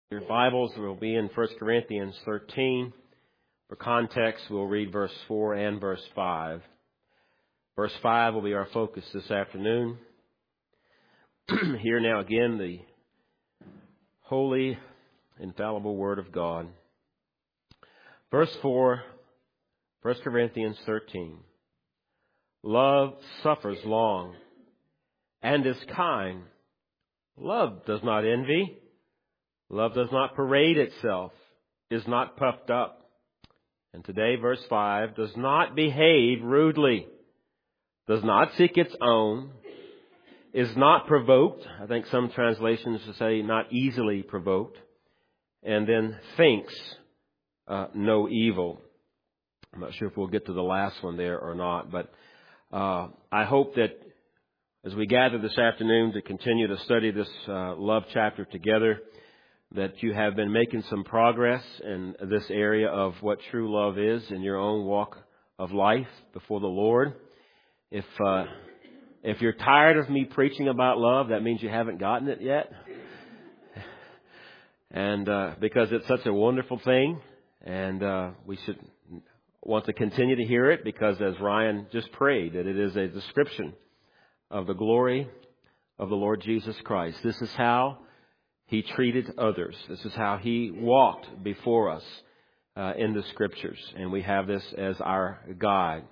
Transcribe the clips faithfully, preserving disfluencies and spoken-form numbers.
Your Bibles will be in First Corinthians thirteen. For context, we'll read verse four and verse five. Verse five will be our focus this afternoon. Hear now again the holy, infallible Word of God. Verse four, First Corinthians thirteen. Love suffers long and is kind. Love does not envy. Love does not parade itself, is not puffed up. And today, verse five, does not behave rudely, does not seek its own, is not provoked. I think some translations say not easily provoked. And then thinks uh, no evil. I'm not sure if we'll get to the last one there or not, but uh, I hope that as we gather this afternoon to continue to study this uh, love chapter together, that you have been making some progress in this area of what true love is in your own walk of life before the Lord. If uh, if you're tired of me preaching about love, that means you haven't gotten it yet. And uh, because it's such a wonderful thing, and uh, we should want to continue to hear it, because as Ryan just prayed, that it is a description of the glory of the Lord Jesus Christ. This is how He treated others. This is how He walked before us uh, in the Scriptures. And we have this as our guide.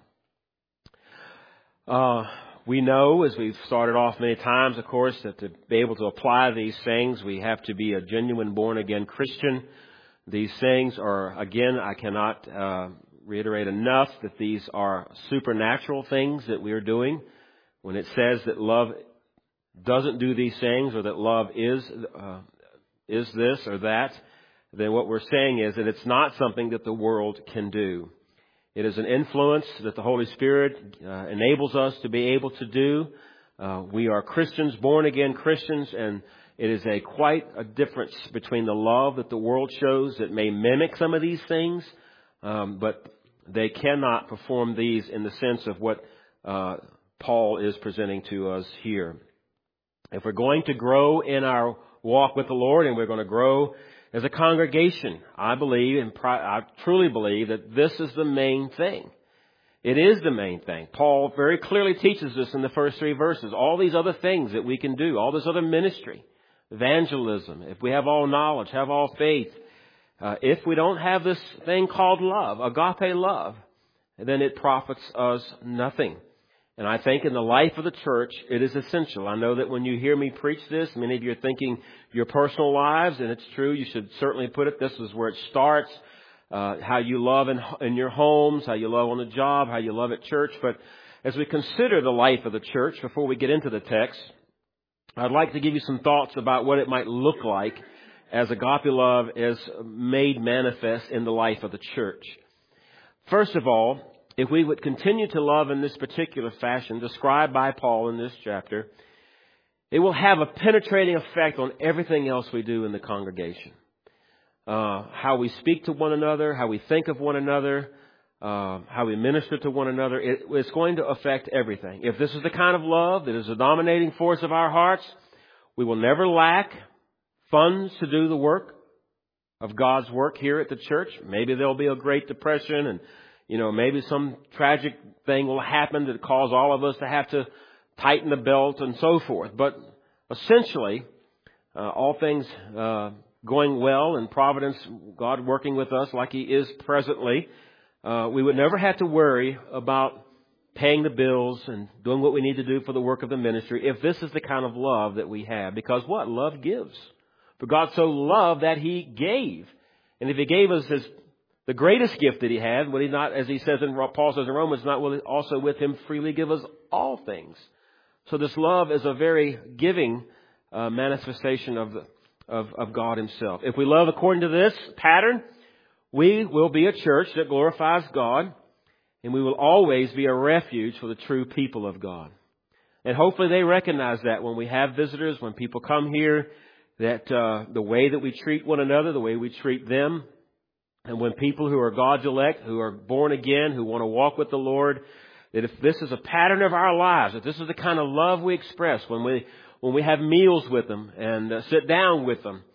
Uh, we know, as we've started off many times, of course, that to be able to apply these things, we have to be a genuine born-again Christian. These things are, again, I cannot uh, reiterate enough that these are supernatural things that we are doing. When it says that love doesn't do these things, or that love is uh, is this or that, then what we're saying is that it's not something that the world can do. It is an influence that the Holy Spirit uh, enables us to be able to do. Uh, we are Christians, born again Christians, and it is a quite a difference between the love that the world shows that may mimic some of these things, um, but they cannot perform these in the sense of what uh, Paul is presenting to us here. If we're going to grow in our walk with the Lord, and we're going to grow as a congregation, I believe, and I truly believe that this is the main thing. It is the main thing. Paul very clearly teaches us in the first three verses. All these other things that we can do, all this other ministry, evangelism, if we have all knowledge, have all faith, uh, if we don't have this thing called love, agape love, then it profits us nothing. And I think in the life of the church, it is essential. I know that when you hear me preach this, many of you are thinking your personal lives, and it's true. You should certainly put it. This is where it starts, uh, how you love in, in your homes, how you love on the job, how you love at church. But as we consider the life of the church, before we get into the text, I'd like to give you some thoughts about what it might look like as agape love is made manifest in the life of the church. First of all, if we would continue to love in this particular fashion described by Paul in this chapter, it will have a penetrating effect on everything else we do in the congregation. Uh, how we speak to one another, how we think of one another, uh, how we minister to one another. It, it's going to affect everything. If this is the kind of love that is the dominating force of our hearts, we will never lack funds to do the work of God's work here at the church. Maybe there'll be a Great Depression, and You know, maybe some tragic thing will happen that cause all of us to have to tighten the belt and so forth. But essentially, uh, all things uh, going well in providence, God working with us like He is presently, uh, we would never have to worry about paying the bills and doing what we need to do for the work of the ministry if this is the kind of love that we have. Because what? Love gives. For God so loved that He gave. And if He gave us His The greatest gift that He had, would He not, as He says in Paul says in Romans, not will He also with Him freely give us all things? So this love is a very giving uh, manifestation of, the, of of God Himself. If we love according to this pattern, we will be a church that glorifies God, and we will always be a refuge for the true people of God. And hopefully they recognize that when we have visitors, when people come here, that uh, the way that we treat one another, the way we treat them. And when people who are God's elect, who are born again, who want to walk with the Lord, that if this is a pattern of our lives, if this is the kind of love we express when we when we have meals with them and uh, sit down with them,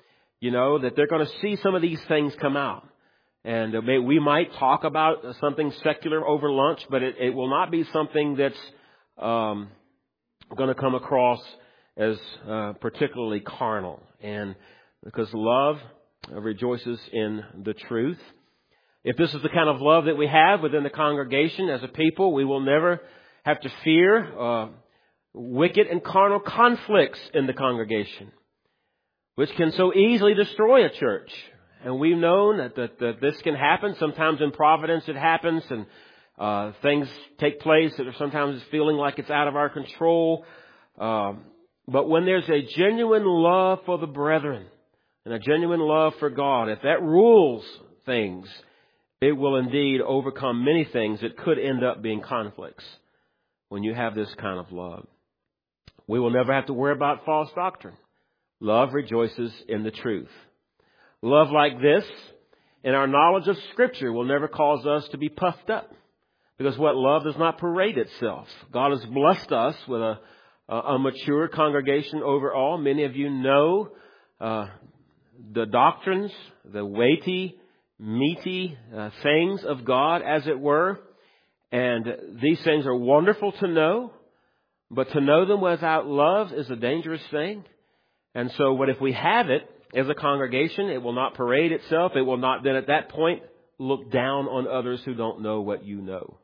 you know, that they're going to see some of these things come out. And we might talk about something secular over lunch, but it, it will not be something that's um, going to come across as uh, particularly carnal. And because love rejoices in the truth. If this is the kind of love that we have within the congregation as a people, we will never have to fear uh, wicked and carnal conflicts in the congregation, which can so easily destroy a church. And we've known that, that, that this can happen. Sometimes in providence it happens, and uh, things take place that are sometimes feeling like it's out of our control. Um, but when there's a genuine love for the brethren and a genuine love for God, if that rules things, it will indeed overcome many things that could end up being conflicts when you have this kind of love. We will never have to worry about false doctrine. Love rejoices in the truth. Love like this and our knowledge of Scripture will never cause us to be puffed up. Because what love does not parade itself. God has blessed us with a, a, a mature congregation overall. Many of you know uh, the doctrines, the weighty, meaty uh, things of God, as it were. And these things are wonderful to know. But to know them without love is a dangerous thing. And so what if we have it as a congregation, it will not parade itself. It will not then at that point look down on others who don't know what you know.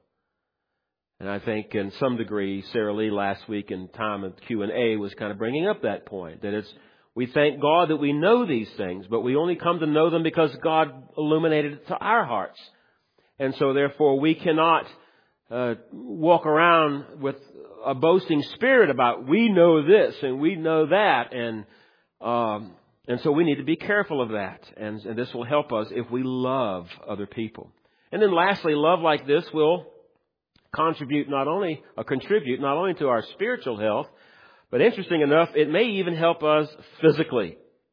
And I think in some degree, Sarah Lee last week in time of Q and A was kind of bringing up that point. That it's, we thank God that we know these things, but we only come to know them because God illuminated it to our hearts. And so therefore we cannot uh, walk around with a boasting spirit about we know this and we know that. And um, and so we need to be careful of that. And, and this will help us if we love other people. And then lastly, love like this will contribute not only, or contribute not only to our spiritual health, but interesting enough, it may even help us physically.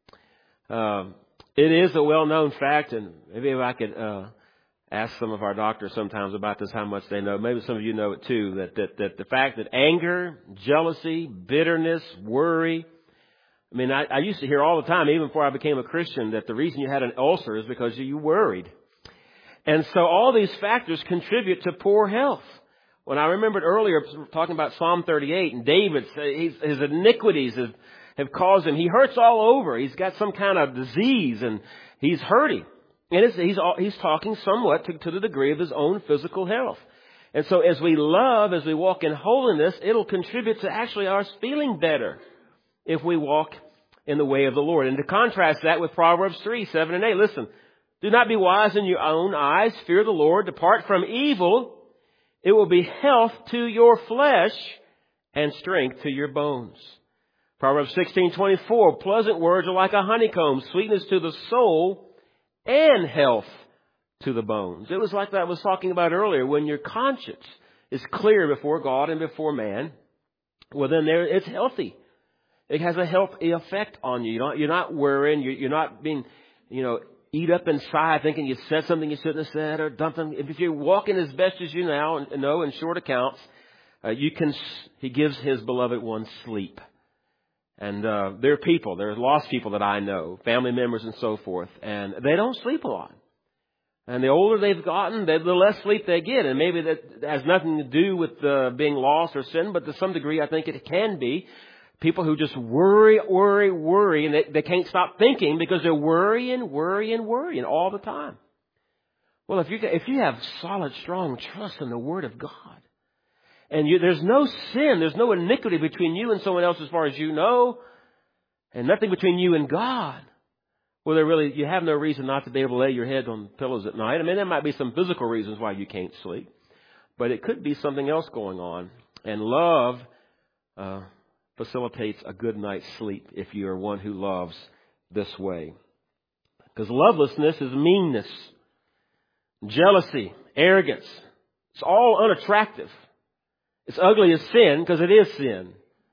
Um, it is a well-known fact, and maybe if I could uh, ask some of our doctors sometimes about this, how much they know. Maybe some of you know it too, that, that, that the fact that anger, jealousy, bitterness, worry, I mean, I, I used to hear all the time, even before I became a Christian, that the reason you had an ulcer is because you worried. And so all these factors contribute to poor health. When I remembered earlier talking about Psalm thirty-eight, and David, his, his iniquities have, have caused him, he hurts all over. He's got some kind of disease and he's hurting. And it's, he's, he's talking somewhat to, to the degree of his own physical health. And so as we love, as we walk in holiness, it'll contribute to actually us feeling better if we walk in the way of the Lord. And to contrast that with Proverbs three, seven and eight, listen, do not be wise in your own eyes. Fear the Lord. Depart from evil. It will be health to your flesh and strength to your bones. Proverbs sixteen twenty-four. Pleasant words are like a honeycomb, sweetness to the soul and health to the bones. It was like that I was talking about earlier. When your conscience is clear before God and before man, well, then there it's healthy. It has a healthy effect on you. You're not, you're not worrying. You're, you're not being, you know, eat up inside thinking you said something you shouldn't have said or done something. If you're walking as best as you now and know in short accounts, uh, you can. He gives His beloved one sleep. And uh, there are people, there are lost people that I know, family members and so forth, and they don't sleep a lot. And the older they've gotten, the less sleep they get. And maybe that has nothing to do with uh, being lost or sin, but to some degree I think it can be. People who just worry, worry, worry, and they, they can't stop thinking because they're worrying, worrying, worrying all the time. Well, if you if you have solid, strong trust in the Word of God, and you, there's no sin, there's no iniquity between you and someone else as far as you know, and nothing between you and God, well, there really you have no reason not to be able to lay your head on pillows at night. I mean, there might be some physical reasons why you can't sleep, but it could be something else going on. And love Uh, facilitates a good night's sleep if you are one who loves this way. Because lovelessness is meanness, jealousy, arrogance. It's all unattractive. It's ugly as sin because it is sin.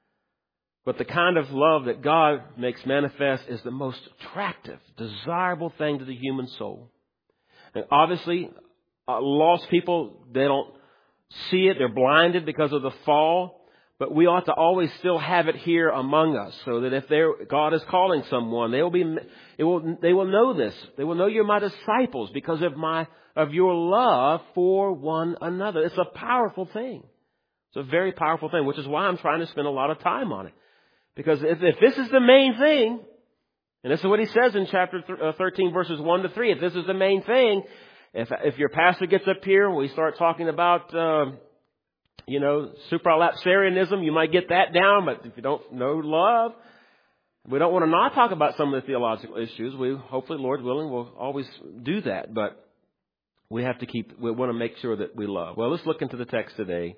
But the kind of love that God makes manifest is the most attractive, desirable thing to the human soul. And obviously, uh, lost people, they don't see it. They're blinded because of the fall. But we ought to always still have it here among us, so that if there, God is calling someone, they will be, it will, they will know this. They will know you're my disciples because of my, of your love for one another. It's a powerful thing. It's a very powerful thing, which is why I'm trying to spend a lot of time on it. Because if, if this is the main thing, and this is what he says in chapter thirteen, verses one to three, if this is the main thing, if, if your pastor gets up here and we start talking about, uh, you know, supralapsarianism, you might get that down, but if you don't know love, we don't want to not talk about some of the theological issues. We, hopefully, Lord willing, will always do that, but we have to keep, we want to make sure that we love. Well, let's look into the text today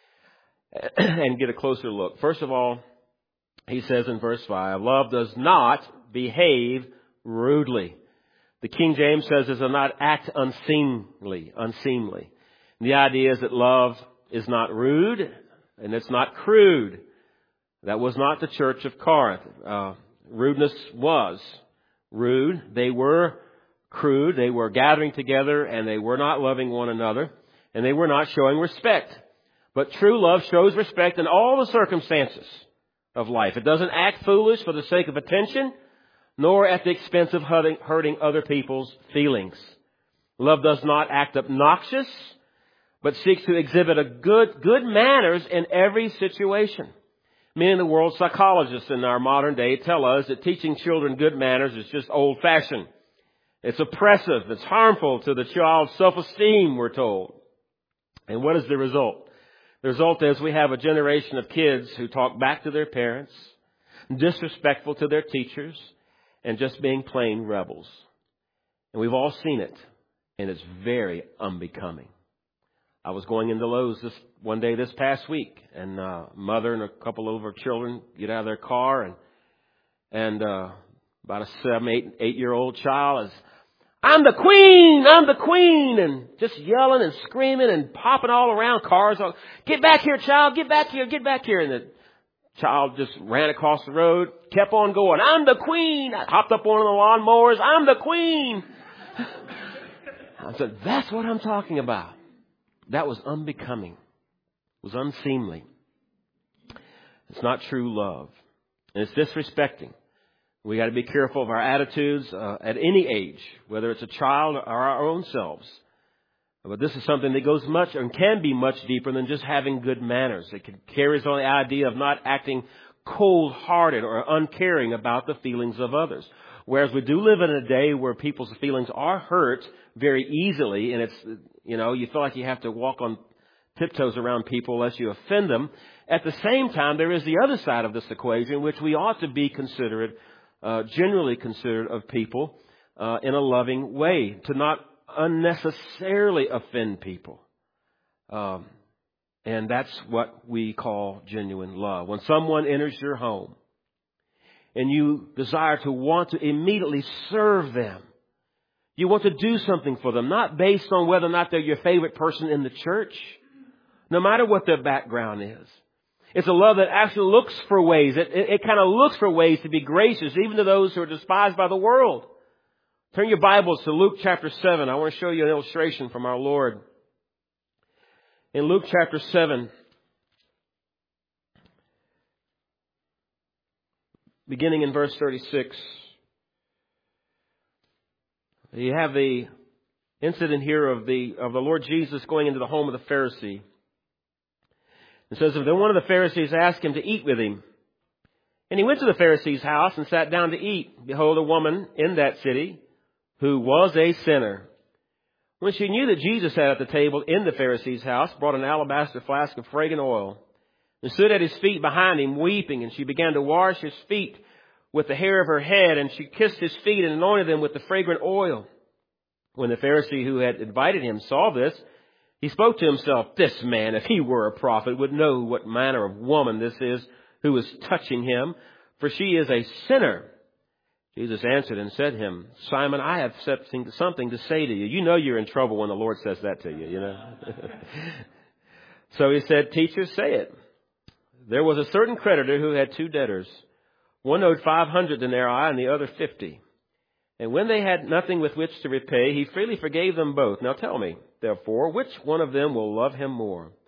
and get a closer look. First of all, he says in verse five, love does not behave rudely. The King James says it does not act unseemly, unseemly. And the idea is that love is not rude and it's not crude. That was not the church of Corinth. Uh, rudeness was rude. They were crude. They were gathering together and they were not loving one another and they were not showing respect. But true love shows respect in all the circumstances of life. It doesn't act foolish for the sake of attention, nor at the expense of hurting, hurting other people's feelings. Love does not act obnoxious, but seeks to exhibit a good, good manners in every situation. Many of the world's psychologists in our modern day tell us that teaching children good manners is just old-fashioned. It's oppressive. It's harmful to the child's self-esteem, we're told. And what is the result? The result is we have a generation of kids who talk back to their parents, disrespectful to their teachers, and just being plain rebels. And we've all seen it, and it's very unbecoming. I was going into Lowe's this one day this past week, and uh, mother and a couple of her children get out of their car, and and uh, about a seven, eight, eight-year-old child is, I'm the queen, I'm the queen, and just yelling and screaming and popping all around cars. Get back here, child, get back here, get back here. And the child just ran across the road, kept on going, I'm the queen. I hopped up on the lawnmowers, I'm the queen. I said, that's what I'm talking about. That was unbecoming. It was unseemly. It's not true love. And it's disrespecting. We got to be careful of our attitudes uh, at any age, whether it's a child or our own selves. But this is something that goes much and can be much deeper than just having good manners. It can, carries on the idea of not acting cold-hearted or uncaring about the feelings of others. Whereas we do live in a day where people's feelings are hurt very easily, and it's, you know, you feel like you have to walk on tiptoes around people lest you offend them. At the same time, there is the other side of this equation, which we ought to be considerate, uh, generally considerate of people uh, in a loving way, to not unnecessarily offend people. Um, and that's what we call genuine love. When someone enters your home and you desire to want to immediately serve them, you want to do something for them, not based on whether or not they're your favorite person in the church, no matter what their background is. It's a love that actually looks for ways. It, it, it kind of looks for ways to be gracious, even to those who are despised by the world. Turn your Bibles to Luke chapter seven. I want to show you an illustration from our Lord. In Luke chapter seven, beginning in verse thirty-six, you have the incident here of the of the Lord Jesus going into the home of the Pharisee. It says, then one of the Pharisees asked him to eat with him. And he went to the Pharisee's house and sat down to eat. Behold, a woman in that city who was a sinner, when she knew that Jesus sat at the table in the Pharisee's house, brought an alabaster flask of fragrant oil and stood at his feet behind him, weeping. And she began to wash his feet with the hair of her head, and she kissed his feet and anointed them with the fragrant oil. When the Pharisee who had invited him saw this, he spoke to himself, this man, if he were a prophet, would know what manner of woman this is who is touching him, for she is a sinner. Jesus answered and said to him, Simon, I have something to say to you. You know you're in trouble when the Lord says that to you, you know. So he said, Teacher, say it. There was a certain creditor who had two debtors. One owed five hundred denarii and the other fifty. And when they had nothing with which to repay, he freely forgave them both. Now tell me, therefore, which one of them will love him more?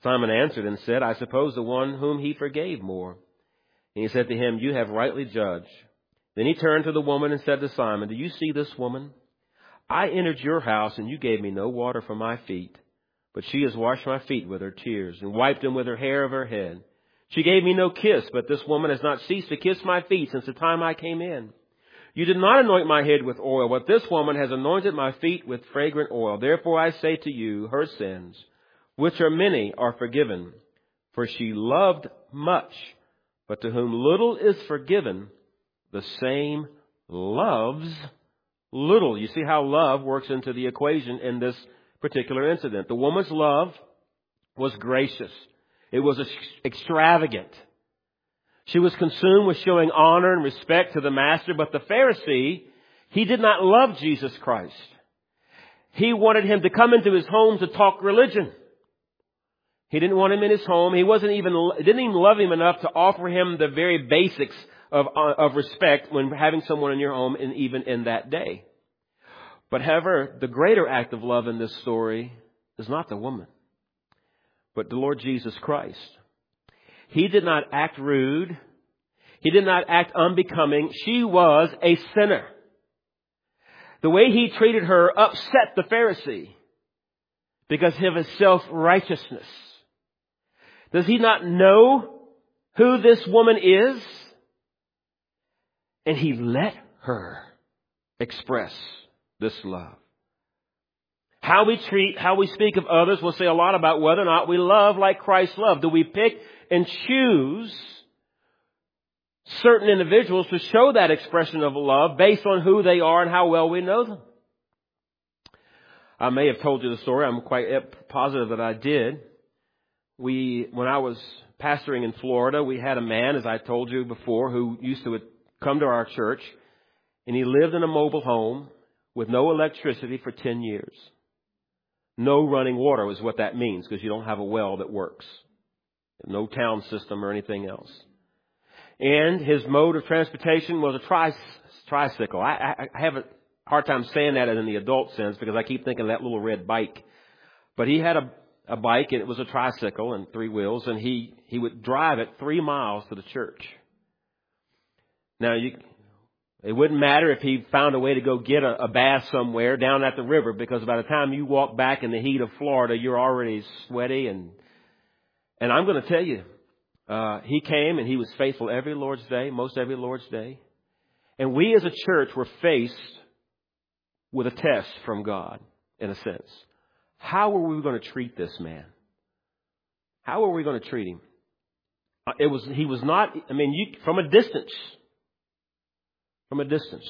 Simon answered and said, I suppose the one whom he forgave more. And he said to him, you have rightly judged. Then he turned to the woman and said to Simon, do you see this woman? I entered your house and you gave me no water for my feet, but she has washed my feet with her tears and wiped them with her hair of her head. She gave me no kiss, but this woman has not ceased to kiss my feet since the time I came in. You did not anoint my head with oil, but this woman has anointed my feet with fragrant oil. Therefore I say to you, her sins, which are many, are forgiven. For she loved much, but to whom little is forgiven, the same loves little. You see how love works into the equation in this particular incident. The woman's love was gracious. It was extravagant. She was consumed with showing honor and respect to the master, but the Pharisee, he did not love Jesus Christ. He wanted him to come into his home to talk religion. He didn't want him in his home. He wasn't even, didn't even love him enough to offer him the very basics of, of respect when having someone in your home, and even in that day. But however, the greater act of love in this story is not the woman, but the Lord Jesus Christ. He did not act rude. He did not act unbecoming. She was a sinner. The way he treated her upset the Pharisee because of his self-righteousness. Does he not know who this woman is? And he let her express this love. How we treat, how we speak of others will say a lot about whether or not we love like Christ loved. Do we pick and choose certain individuals to show that expression of love based on who they are and how well we know them? I may have told you the story. I'm quite positive that I did. We, when I was pastoring in Florida, we had a man, as I told you before, who used to come to our church, and he lived in a mobile home with no electricity for ten years. No running water is what that means, because you don't have a well that works. No town system or anything else. And his mode of transportation was a tri- tricycle. I, I, I have a hard time saying that in the adult sense because I keep thinking of that little red bike. But he had a, a bike, and it was a tricycle and three wheels, and he, he would drive it three miles to the church. Now, you, it wouldn't matter if he found a way to go get a, a bath somewhere down at the river, because by the time you walk back in the heat of Florida, you're already sweaty. And and I'm going to tell you, uh, he came and he was faithful every Lord's Day, most every Lord's Day. And we as a church were faced with a test from God, in a sense. How were we going to treat this man? How were we going to treat him? Uh, it was he was not. I mean, you, from a distance. From a distance.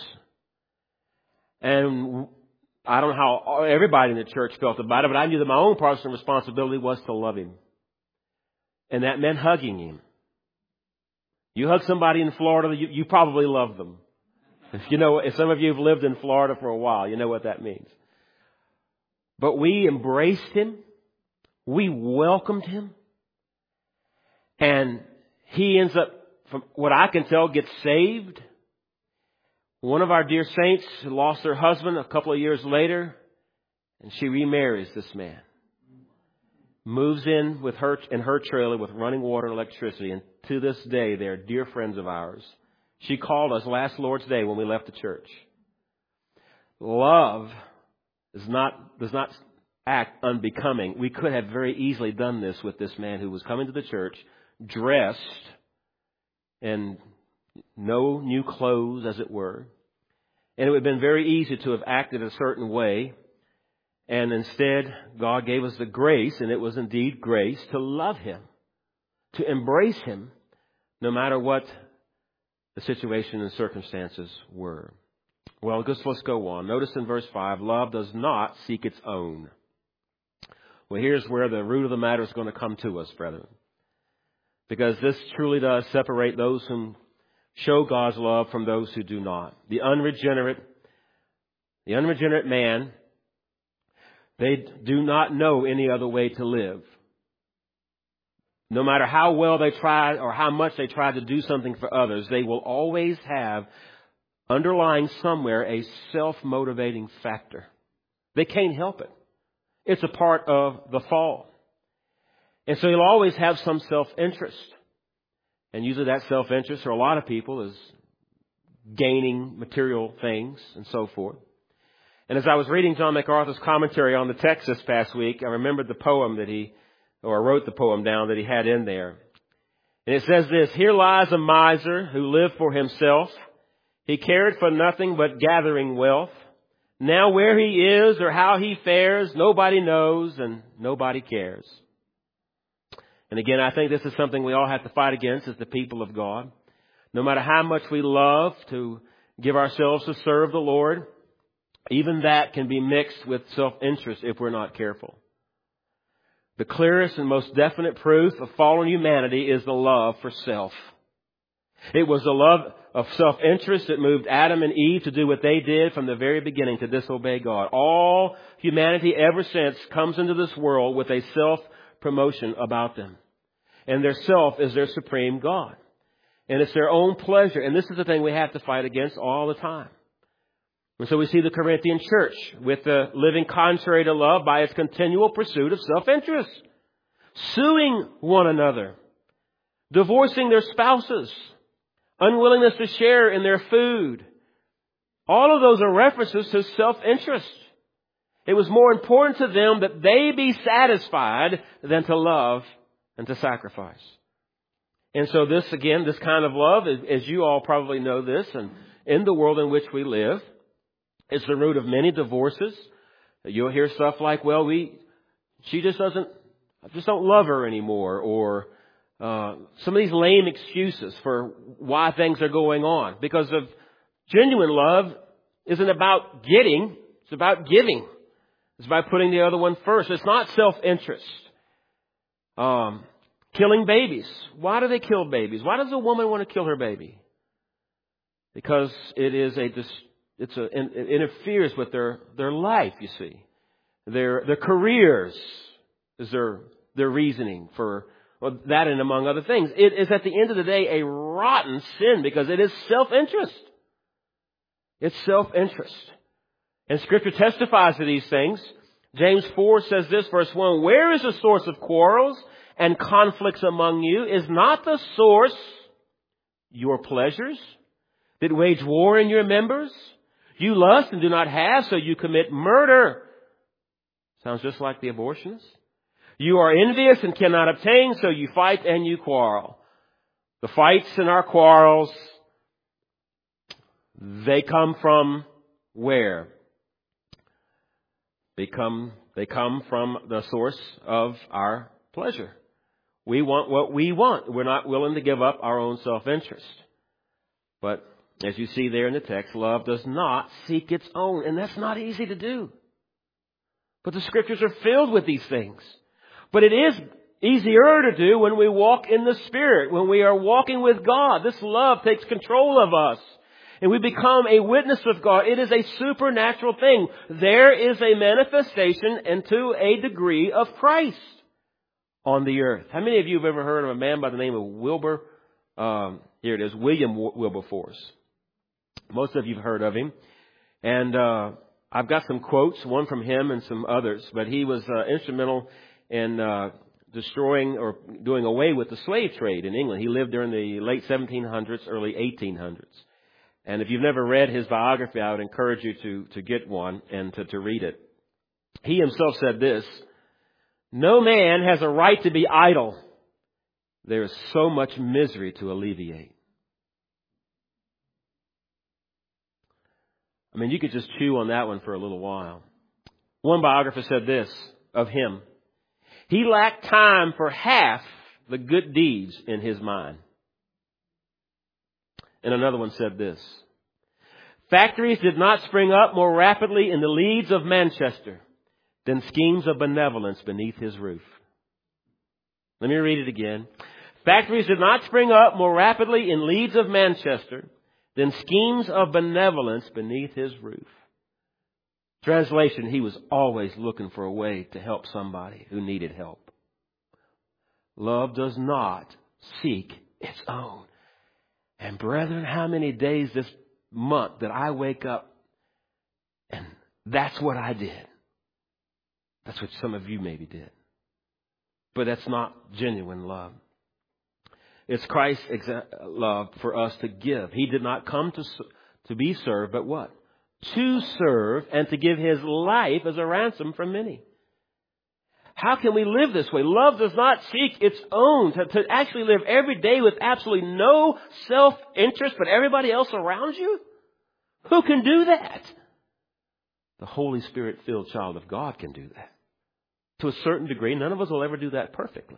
And I don't know how everybody in the church felt about it, but I knew that my own personal responsibility was to love him. And that meant hugging him. You hug somebody in Florida, you, you probably love them. If you know, if some of you have lived in Florida for a while, you know what that means. But we embraced him. We welcomed him. And he ends up, from what I can tell, gets saved. One of our dear saints lost her husband a couple of years later, and she remarries this man. Moves in with her in her trailer with running water and electricity, and to this day they are dear friends of ours. She called us last Lord's Day when we left the church. Love is not does not act unbecoming. We could have very easily done this with this man who was coming to the church, dressed in no new clothes, as it were. And it would have been very easy to have acted a certain way. And instead, God gave us the grace, and it was indeed grace, to love him, to embrace him, no matter what the situation and circumstances were. Well, just let's go on. Notice in verse five, love does not seek its own. Well, here's where the root of the matter is going to come to us, brethren. Because this truly does separate those who show God's love from those who do not. The unregenerate, the unregenerate man, they do not know any other way to live. No matter how well they try or how much they try to do something for others, they will always have underlying somewhere a self-motivating factor. They can't help it. It's a part of the fall. And so he'll always have some self-interest. And usually that self-interest for a lot of people is gaining material things and so forth. And as I was reading John MacArthur's commentary on the text this past week, I remembered the poem that he, or wrote the poem down that he had in there. And it says this: "Here lies a miser who lived for himself. He cared for nothing but gathering wealth. Now where he is or how he fares, nobody knows and nobody cares." And again, I think this is something we all have to fight against as the people of God. No matter how much we love to give ourselves to serve the Lord, even that can be mixed with self-interest if we're not careful. The clearest and most definite proof of fallen humanity is the love for self. It was the love of self-interest that moved Adam and Eve to do what they did from the very beginning, to disobey God. All humanity ever since comes into this world with a self-promotion about them. And their self is their supreme God. And it's their own pleasure. And this is the thing we have to fight against all the time. And so we see the Corinthian church with the living contrary to love by its continual pursuit of self-interest, suing one another, divorcing their spouses, unwillingness to share in their food. All of those are references to self-interest. It was more important to them that they be satisfied than to love and to sacrifice. And so this, again, this kind of love, as you all probably know this, and in the world in which we live, it's the root of many divorces. You'll hear stuff like, well, we, she just doesn't, I just don't love her anymore. Or uh, some of these lame excuses for why things are going on. Because of genuine love isn't about getting, it's about giving. It's about putting the other one first. It's not self-interest. Um, killing babies. Why do they kill babies? Why does a woman want to kill her baby? Because it is a dis- It's a, it interferes with their, their life, you see. Their, their careers is their, their reasoning for well, that, and among other things. It is at the end of the day a rotten sin because it is self-interest. It's self-interest. And Scripture testifies to these things. James four says this, verse one, "Where is the source of quarrels and conflicts among you? Is not the source your pleasures that wage war in your members? You lust and do not have, so you commit murder." Sounds just like the abortionists. "You are envious and cannot obtain, so you fight and you quarrel." The fights and our quarrels, they come from where? They come, they come from the source of our pleasure. We want what we want. We're not willing to give up our own self-interest. But as you see there in the text, love does not seek its own. And that's not easy to do. But the Scriptures are filled with these things. But it is easier to do when we walk in the Spirit, when we are walking with God. This love takes control of us. And we become a witness of God. It is a supernatural thing. There is a manifestation and to a degree of Christ on the earth. How many of you have ever heard of a man by the name of Wilbur? Um, here it is, William Wilberforce. Most of you have heard of him. And uh, I've got some quotes, one from him and some others. But he was uh, instrumental in uh, destroying or doing away with the slave trade in England. He lived during the late seventeen hundreds, early eighteen hundreds. And if you've never read his biography, I would encourage you to, to get one and to, to read it. He himself said this, "No man has a right to be idle. There is so much misery to alleviate." I mean, you could just chew on that one for a little while. One biographer said this of him: "He lacked time for half the good deeds in his mind." And another one said this: "Factories did not spring up more rapidly in the Leeds of Manchester than schemes of benevolence beneath his roof." Let me read it again. "Factories did not spring up more rapidly in Leeds of Manchester than schemes of benevolence beneath his roof." Translation: he was always looking for a way to help somebody who needed help. Love does not seek its own. And brethren, how many days this month that I wake up and that's what I did. That's what some of you maybe did. But that's not genuine love. It's Christ's exa- love for us to give. He did not come to, to be served, but what? To serve and to give His life as a ransom for many. How can we live this way? Love does not seek its own. To, to actually live every day with absolutely no self-interest but everybody else around you? Who can do that? The Holy Spirit-filled child of God can do that. To a certain degree, none of us will ever do that perfectly.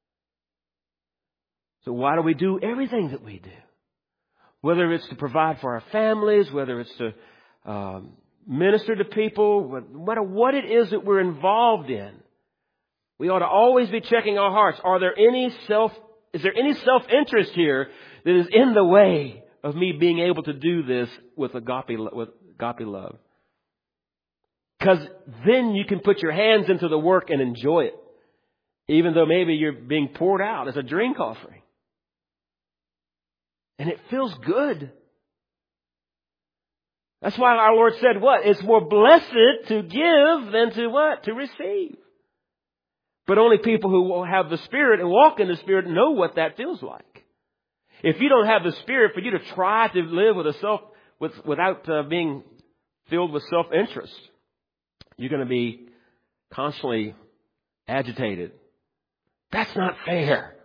So why do we do everything that we do? Whether it's to provide for our families, whether it's to um, minister to people, no matter what it is that we're involved in, we ought to always be checking our hearts. Are there any self, is there any self-interest here that is in the way of me being able to do this with agape, with agape love? Because then you can put your hands into the work and enjoy it, even though maybe you're being poured out as a drink offering. And it feels good. That's why our Lord said what? It's more blessed to give than to what? To receive. But only people who will have the Spirit and walk in the Spirit know what that feels like. If you don't have the Spirit, for you to try to live with a self, with, without uh, being filled with self-interest, you're going to be constantly agitated. That's not fair.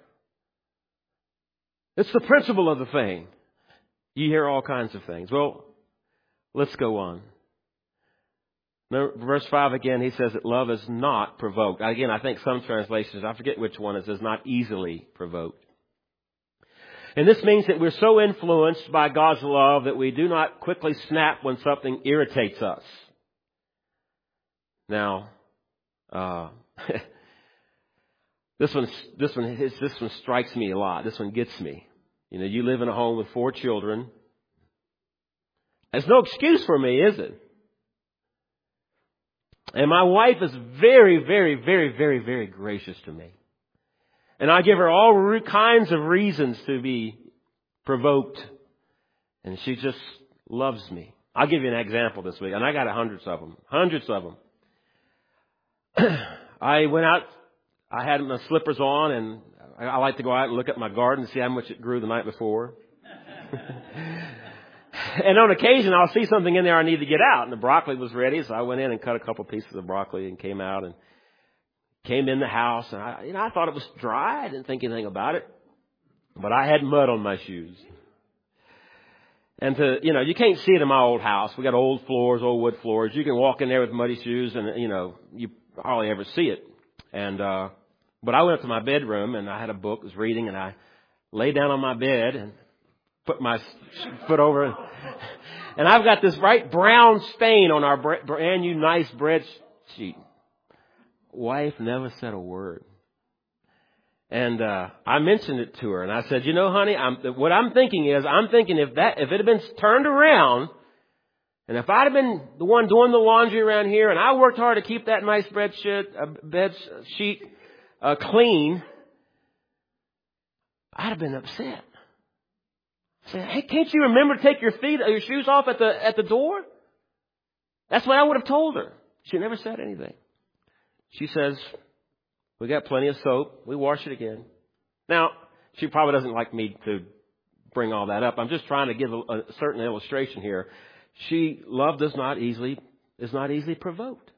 It's the principle of the thing. You hear all kinds of things. Well, let's go on. Now, verse five again, he says that love is not provoked. Again, I think some translations, I forget which one, it says not easily provoked. And this means that we're so influenced by God's love that we do not quickly snap when something irritates us. Now, uh, this one, this one, this one strikes me a lot. This one gets me. You know, you live in a home with four children. There's no excuse for me, is it? And my wife is very, very, very, very, very gracious to me. And I give her all re- kinds of reasons to be provoked. And she just loves me. I'll give you an example this week. And I got hundreds of them. Hundreds of them. I went out, I had my slippers on, and I like to go out and look at my garden and see how much it grew the night before. And on occasion, I'll see something in there I need to get out. And the broccoli was ready, so I went in and cut a couple pieces of broccoli and came out and came in the house. And I, you know, I thought it was dry. I didn't think anything about it. But I had mud on my shoes. And to, you know, you can't see it in my old house. We got old floors, old wood floors. You can walk in there with muddy shoes and, you know, you hardly ever see it. And, uh, but I went up to my bedroom and I had a book, was reading, and I lay down on my bed and put my foot over it. And I've got this bright brown stain on our brand new nice bread sheet. Wife never said a word. And, uh, I mentioned it to her and I said, you know, honey, I'm, what I'm thinking is, I'm thinking if that, if it had been turned around, and if I'd have been the one doing the laundry around here and I worked hard to keep that nice bread sheet, uh, bed sheet, uh, clean, I'd have been upset. I said, hey, can't you remember to take your feet, your shoes off at the, at the door? That's what I would have told her. She never said anything. She says, we got plenty of soap. We wash it again. Now, she probably doesn't like me to bring all that up. I'm just trying to give a, a certain illustration here. She, love does not easily, is not easily provoked.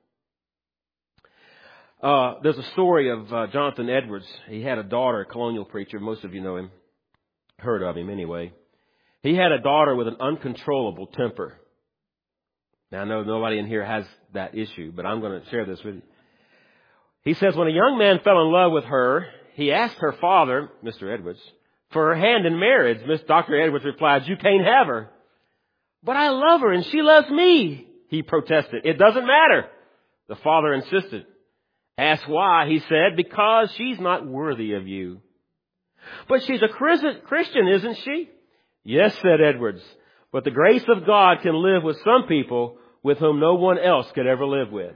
Uh, there's a story of uh, Jonathan Edwards. He had a daughter, a colonial preacher. Most of you know him. Heard of him anyway. He had a daughter with an uncontrollable temper. Now, I know nobody in here has that issue, but I'm going to share this with you. He says, when a young man fell in love with her, he asked her father, Mister Edwards, for her hand in marriage. Mister Doctor Edwards replied, you can't have her. But I love her and she loves me, he protested. It doesn't matter. The father insisted. Asked why, he said, because she's not worthy of you. But she's a Christian, isn't she? Yes, said Edwards. But the grace of God can live with some people with whom no one else could ever live with.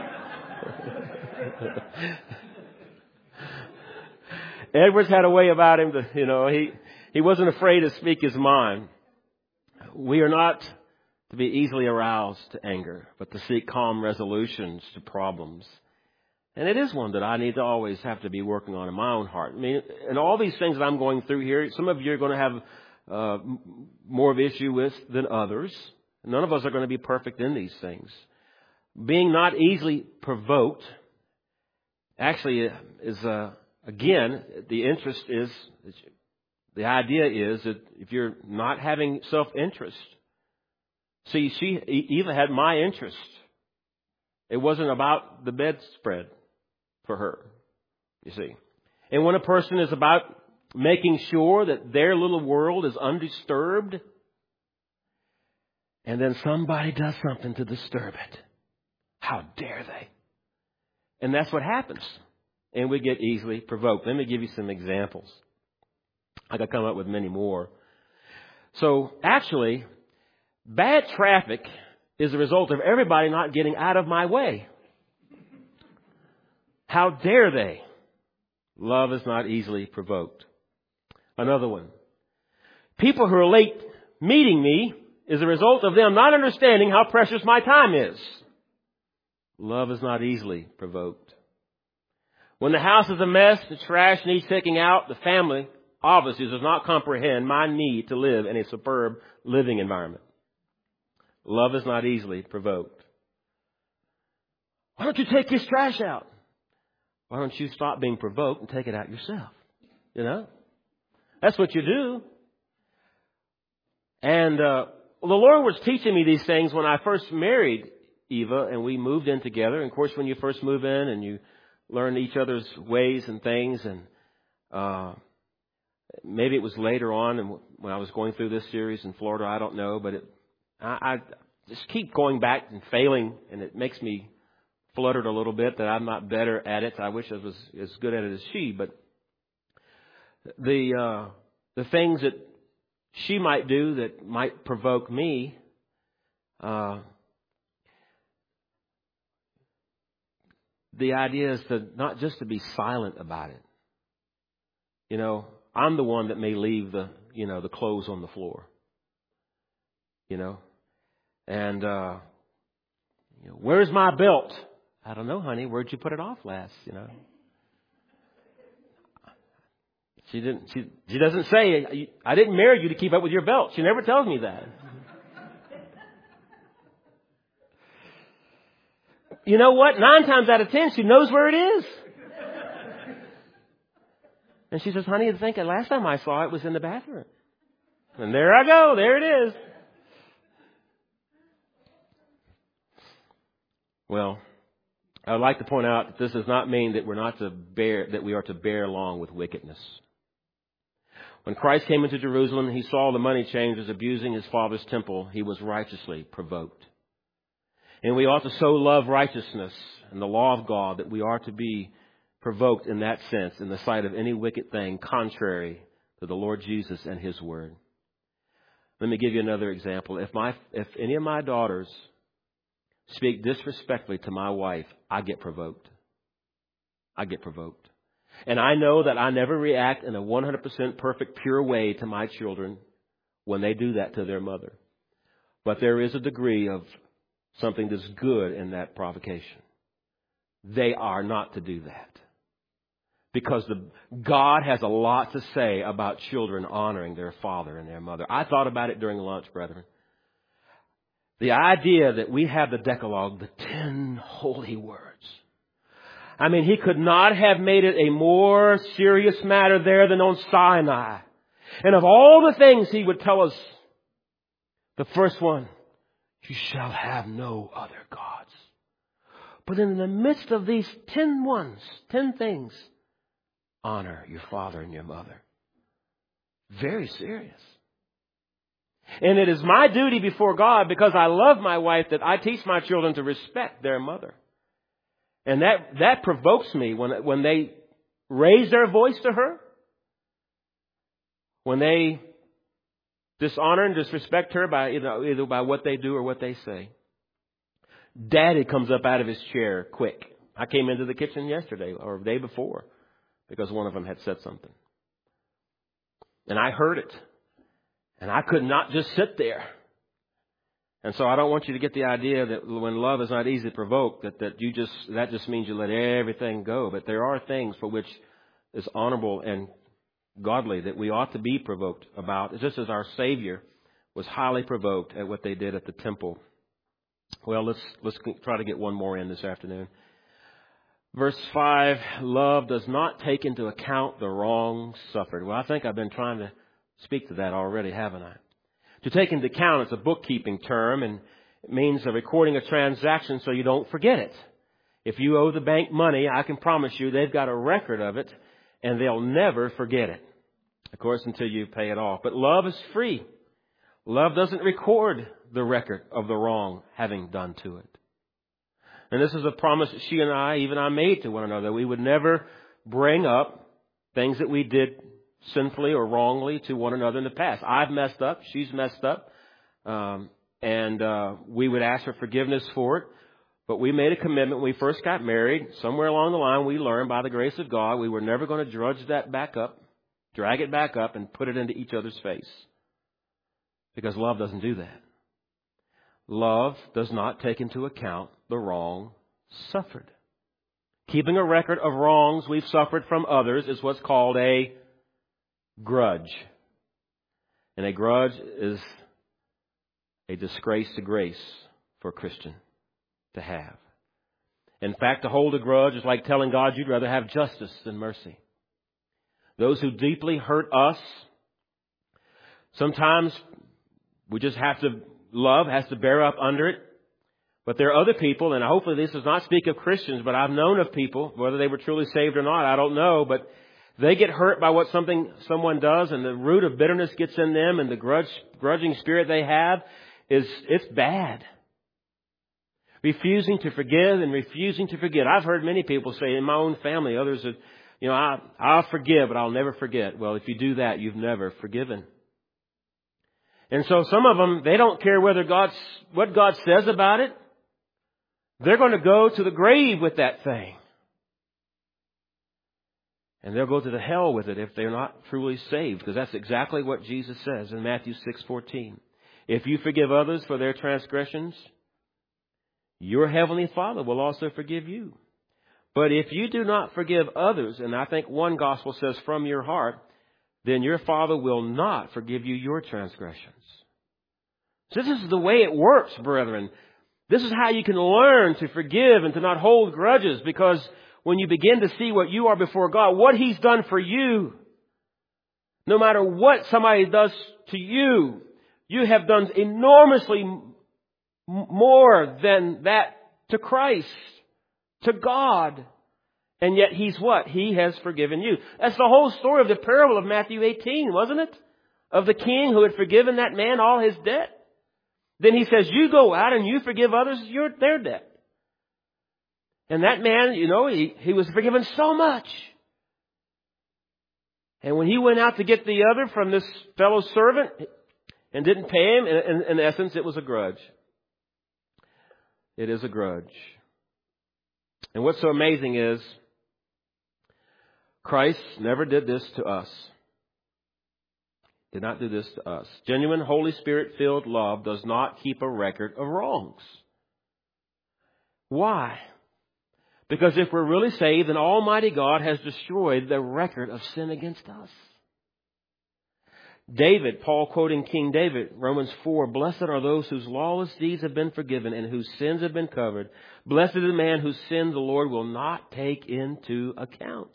Edwards had a way about him to, you know, he, he wasn't afraid to speak his mind. We are not to be easily aroused to anger, but to seek calm resolutions to problems. And it is one that I need to always have to be working on in my own heart. I mean, and all these things that I'm going through here, some of you are going to have uh, more of issue with than others. None of us are going to be perfect in these things. Being not easily provoked actually is, uh, again, the interest is, the idea is that if you're not having self-interest, see, she, Eva had my interest. It wasn't about the bedspread for her, you see. And when a person is about making sure that their little world is undisturbed, and then somebody does something to disturb it, how dare they? And that's what happens. And we get easily provoked. Let me give you some examples. I could come up with many more. So actually, bad traffic is a result of everybody not getting out of my way. How dare they? Love is not easily provoked. Another one. People who are late meeting me is a result of them not understanding how precious my time is. Love is not easily provoked. When the house is a mess, the trash needs taking out, the family obviously does not comprehend my need to live in a superb living environment. Love is not easily provoked. Why don't you take this trash out? Why don't you stop being provoked and take it out yourself? You know? That's what you do. And uh, well, the Lord was teaching me these things when I first married Eva and we moved in together. And of course, when you first move in and you learn each other's ways and things, and uh, maybe it was later on and when I was going through this series in Florida, I don't know, but it, I, I just keep going back and failing, and it makes me fluttered a little bit that I'm not better at it. I wish I was as good at it as she, but the uh, the things that she might do that might provoke me, uh, the idea is to not just to be silent about it. You know, I'm the one that may leave the, you know, the clothes on the floor. You know, and uh, you know, where's my belt? I don't know, honey. Where'd you put it off last? You know, she didn't. She she doesn't say, I didn't marry you to keep up with your belt. She never tells me that. You know what? Nine times out of ten, she knows where it is. And she says, honey, I think the last time I saw it was in the bathroom. And there I go. There it is. Well, I would like to point out that this does not mean that we're not to bear, that we are to bear along with wickedness. When Christ came into Jerusalem and he saw the money changers abusing his Father's temple, he was righteously provoked. And we ought to so love righteousness and the law of God that we are to be provoked in that sense in the sight of any wicked thing contrary to the Lord Jesus and his word. Let me give you another example. If my, if any of my daughters speak disrespectfully to my wife, I get provoked. I get provoked. And I know that I never react in a one hundred percent perfect, pure way to my children when they do that to their mother. But there is a degree of something that's good in that provocation. They are not to do that. Because the, God has a lot to say about children honoring their father and their mother. I thought about it during lunch, brethren. The idea that we have the Decalogue, the ten holy words. I mean, he could not have made it a more serious matter there than on Sinai. And of all the things he would tell us, the first one, you shall have no other gods. But in the midst of these ten ones, ten things, honor your father and your mother. Very serious. And it is my duty before God, because I love my wife, that I teach my children to respect their mother. And that, that provokes me when, when they raise their voice to her, when they dishonor and disrespect her by, you know, either by what they do or what they say. Daddy comes up out of his chair quick. I came into the kitchen yesterday or the day before because one of them had said something. And I heard it. And I could not just sit there. And so I don't want you to get the idea that when love is not easily provoked, that, that you just, that just means you let everything go. But there are things for which is honorable and godly that we ought to be provoked about, just as our Savior was highly provoked at what they did at the temple. Well, let's, let's try to get one more in this afternoon. Verse five, love does not take into account the wrong suffered. Well, I think I've been trying to speak to that already, haven't I? To take into account, it's a bookkeeping term, and it means a recording a transaction so you don't forget it. If you owe the bank money, I can promise you they've got a record of it, and they'll never forget it. Of course, until you pay it off. But love is free. Love doesn't record the record of the wrong having done to it. And this is a promise that she and I, even I, made to one another. We would never bring up things that we did sinfully or wrongly to one another in the past. I've messed up. She's messed up. Um, and uh, we would ask for forgiveness for it. But we made a commitment when we first got married. Somewhere along the line, we learned by the grace of God, we were never going to drudge that back up, drag it back up, and put it into each other's face. Because love doesn't do that. Love does not take into account the wrong suffered. Keeping a record of wrongs we've suffered from others is what's called a grudge. And a grudge is a disgrace to grace for a Christian to have. In fact, to hold a grudge is like telling God you'd rather have justice than mercy. Those who deeply hurt us, sometimes we just have to, love has to bear up under it. But there are other people, and hopefully this does not speak of Christians, but I've known of people, whether they were truly saved or not, I don't know, but they get hurt by what something someone does, and the root of bitterness gets in them, and the grudge, grudging spirit they have is, it's bad. Refusing to forgive and refusing to forget. I've heard many people say in my own family, others that, you know, I, I'll forgive, but I'll never forget. Well, if you do that, you've never forgiven. And so some of them, they don't care whether God's, what God says about it. They're going to go to the grave with that thing. And they'll go to the hell with it if they're not truly saved, because that's exactly what Jesus says in Matthew six fourteen. If you forgive others for their transgressions, your heavenly Father will also forgive you. But if you do not forgive others, and I think one gospel says from your heart, then your Father will not forgive you your transgressions. So this is the way it works, brethren. This is how you can learn to forgive and to not hold grudges, because when you begin to see what you are before God, what He's done for you, no matter what somebody does to you, you have done enormously more than that to Christ, to God. And yet He's what? He has forgiven you. That's the whole story of the parable of Matthew eighteen, wasn't it? Of the king who had forgiven that man all his debt. Then He says, you go out and you forgive others your, their debt. And that man, you know, he, he was forgiven so much. And when he went out to get the other from this fellow servant and didn't pay him, in, in, in essence, it was a grudge. It is a grudge. And what's so amazing is Christ never did this to us. Did not do this to us. Genuine Holy Spirit-filled love does not keep a record of wrongs. Why? Because if we're really saved, then Almighty God has destroyed the record of sin against us. David, Paul quoting King David, Romans four, blessed are those whose lawless deeds have been forgiven and whose sins have been covered. Blessed is the man whose sin the Lord will not take into account.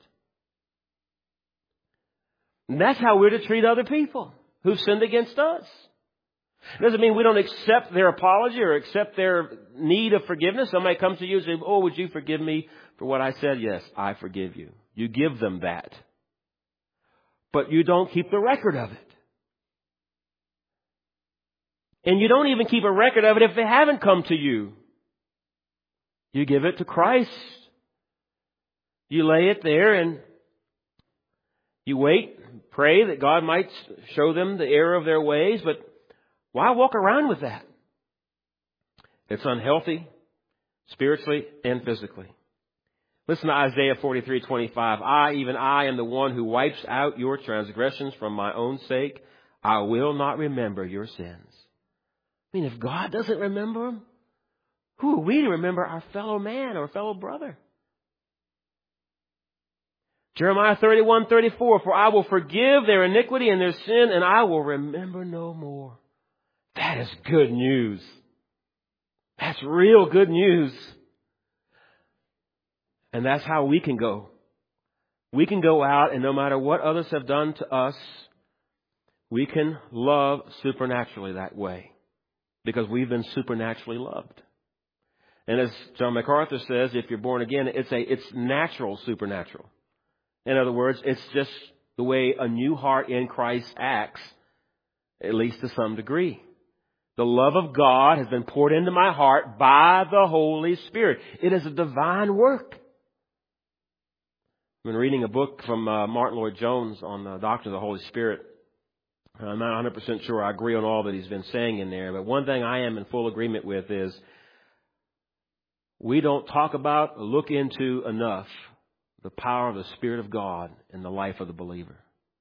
And that's how we're to treat other people who've sinned against us. It doesn't mean we don't accept their apology or accept their need of forgiveness. Somebody comes to you and says, oh, would you forgive me for what I said? Yes, I forgive you. You give them that. But you don't keep the record of it. And you don't even keep a record of it if they haven't come to you. You give it to Christ. You lay it there and you wait, pray that God might show them the error of their ways, but why walk around with that? It's unhealthy, spiritually and physically. Listen to Isaiah forty-three twenty-five. I, even I, am the one who wipes out your transgressions from my own sake. I will not remember your sins. I mean, if God doesn't remember them, who are we to remember our fellow man or fellow brother? Jeremiah thirty-one thirty-four, for I will forgive their iniquity and their sin, and I will remember no more. That is good news. That's real good news. And that's how we can go. We can go out, and no matter what others have done to us, we can love supernaturally that way, because we've been supernaturally loved. And as John MacArthur says, if you're born again, it's a it's natural supernatural. In other words, it's just the way a new heart in Christ acts, at least to some degree. The love of God has been poured into my heart by the Holy Spirit. It is a divine work. I've been reading a book from uh, Martin Lloyd-Jones on the doctrine of the Holy Spirit. I'm not one hundred percent sure I agree on all that he's been saying in there, but one thing I am in full agreement with is we don't talk about or look into enough the power of the Spirit of God in the life of the believer.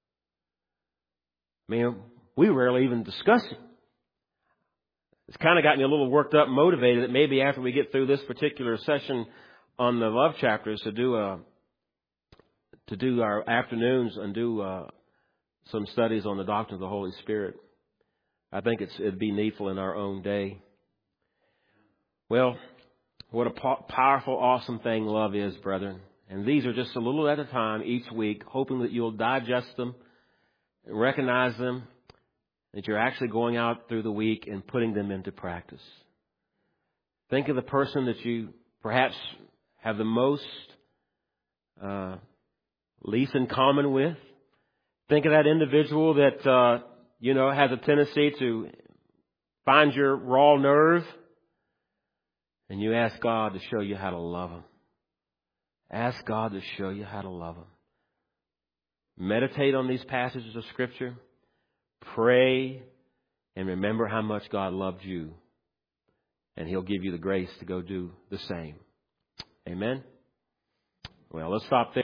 I mean, we rarely even discuss it. It's kind of got me a little worked up, motivated that maybe after we get through this particular session on the love chapters to do a, to do our afternoons and do uh, some studies on the doctrine of the Holy Spirit. I think it's, it'd be needful in our own day. Well, what a po- powerful, awesome thing love is, brethren. And these are just a little at a time each week, hoping that you'll digest them, recognize them, that you're actually going out through the week and putting them into practice. Think of the person that you perhaps have the most uh, least in common with. Think of that individual that, uh, you know, has a tendency to find your raw nerve. And you ask God to show you how to love them. Ask God to show you how to love them. Meditate on these passages of Scripture. Pray and remember how much God loved you. And He'll give you the grace to go do the same. Amen? Well, let's stop there.